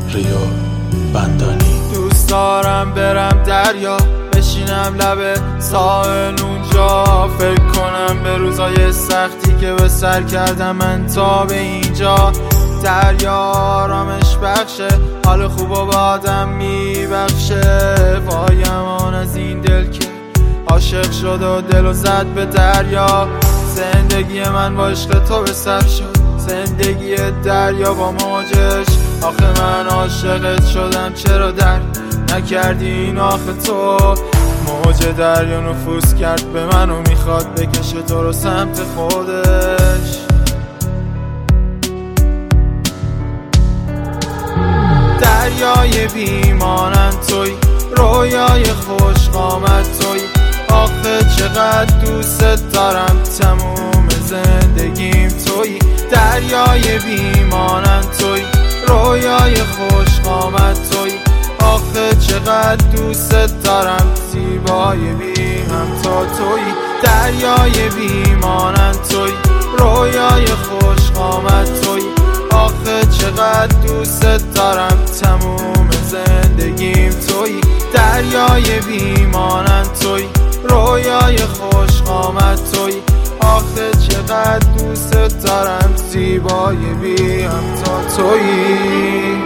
ریو بندانی. دوست دارم برم دریا، بشینم لب ساحل اونجا، فکر کنم به روزای سختی که به سر کردم من تا به اینجا. دریا آرامش بخشه، حال خوب و به آدم میبخشه. وای امان از این دل که عاشق شد و دلو زد به دریا. زندگی من با عشق تو به سر شد، زندگی دریا با موجش. آخه من عاشقت شدم، چرا درک نکردی این؟ آخه تو موج دریا نفوذ کرد به من و میخواد بکشه تو رو سمت خودش. دریای بیمانن توی، رویای خوش قامت توی. آخه چقدر دوست دارم، تموم زندگیم توی. دریای بیمانن توی، رویای خوش قامت توی. آخه چقدر دوست دارم، زیبای بی همتا توی. دریای بیمانن توی، رویای خوش قامت توی. آخه چقدر دوست دارم، تموم زندگیم توی. دریای بیمانن توی، رویای خوش قامت توی. آخه چقدر دوست دارم، زیبای بی همتا توی.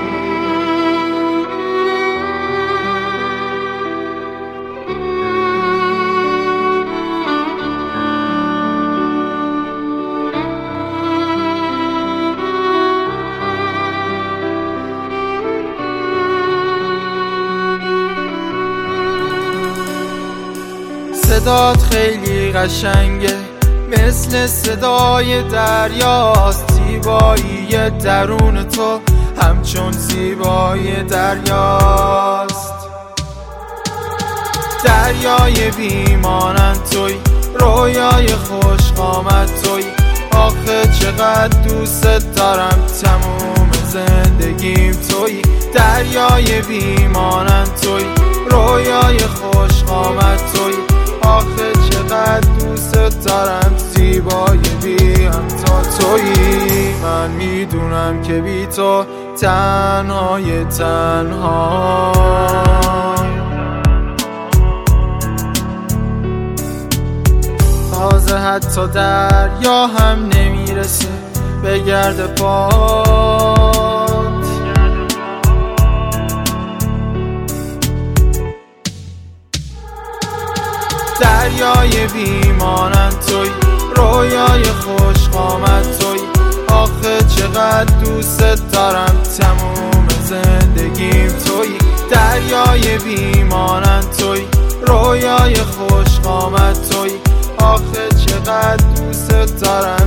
صدات خیلی قشنگه، مثل صدای دریاست. زیبایی درون تو همچون زیبای دریاست. دریای بیمانن توی، رویای خوش قامت توی. آخه چقدر دوست دارم، تموم زندگیم توی. دریای بیمانن توی، رویای خوش قامت توی. آخه چقدر دوست دارم، زیبای بی همتا تویی. من میدونم که بی تو تنهای تنها، تازه حتی دریا هم نمیرسه به گرد پات. دریای بیمانن توی، رویای خوش قامت توی. آخه چقدر دوست دارم، تموم زندگیم توی. دریای بیمانن توی، رویای خوش قامت توی. آخه چقدر دوست دارم،